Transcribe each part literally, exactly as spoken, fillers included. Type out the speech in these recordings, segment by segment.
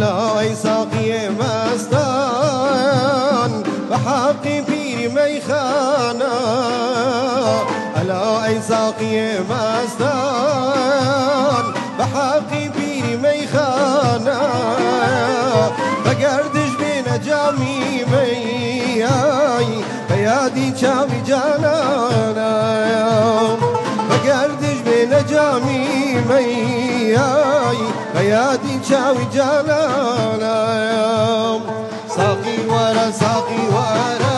ألا أي ساقي مستان بحق بير ميخانا ألا أي ساقي مستان بحق بير ميخانا بقردش بين جامي مياي بيادي شاوي جانانا بقردش بين جامي مياي بيادي شاوي جانانا ساقي ورا ساقي ورا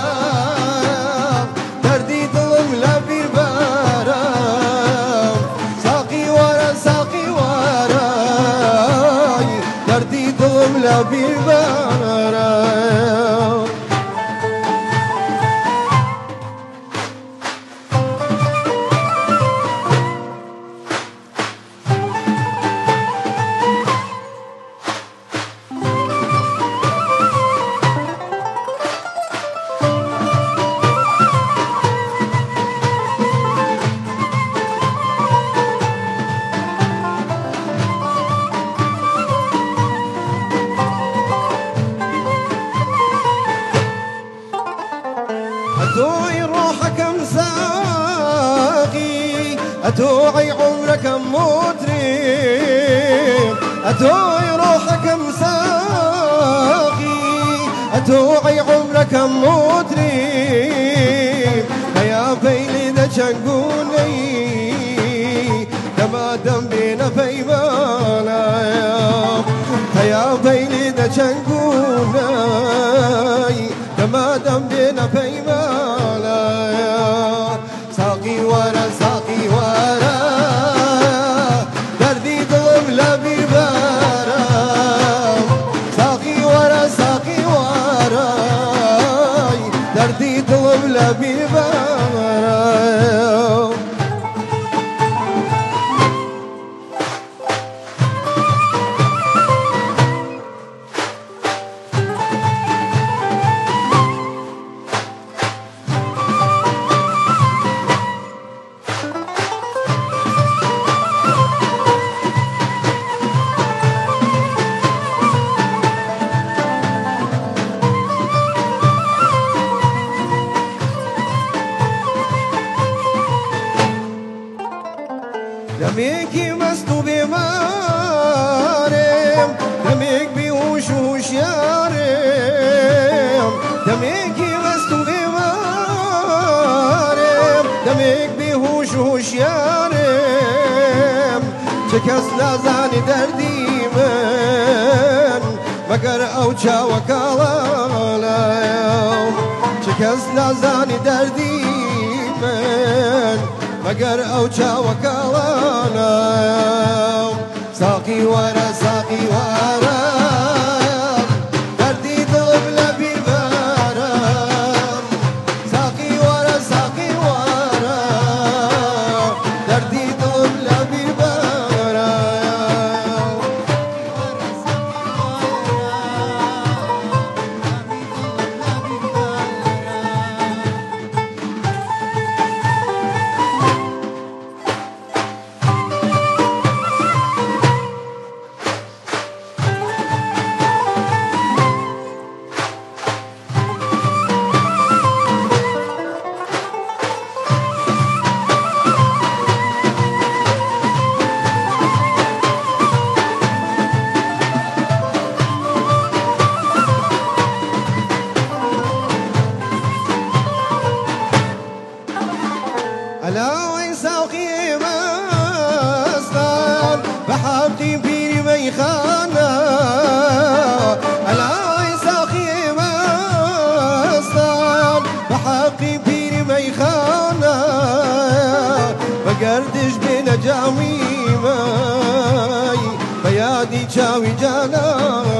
دردي ظلم لبير بارام ساقي ورا ساقي ورا دردي ظلم لبير بارام أتوعي روحك مساقي أتوعي عمرك مطرب أتوعي روحك مساقي أتوعي عمرك مطرب يا بيلي ذا شنقوني كما دم بينا فيمانا يا بيلي ذا شنقوني كما دم بينا فيمانا ساقي ورا ساقي ورا دردي ظلم لبير بارام ساقي ورا ساقي ورا دردي ظلم لبير بارام دميكي مستو بمارم دميك بيوش وش يارم دميكي مستو بمارم دميك بيوش وش يارم شكس لازاني دردي من مقر او چاوك آلالايم شكس لازاني دردي من مقر او چاوك آلالايم ساقي ورا ساقي ورا دردي ظلم لبير بارام ساقي ورا ساقي ورا دردي ظلم لبير بارام ألا وين ساقي مستان بحبتي بيري ميخانا ألا وين ساقي مستان بحقي بيري ميخانا بقردش بين جامي ماي بيادي شاوي جانا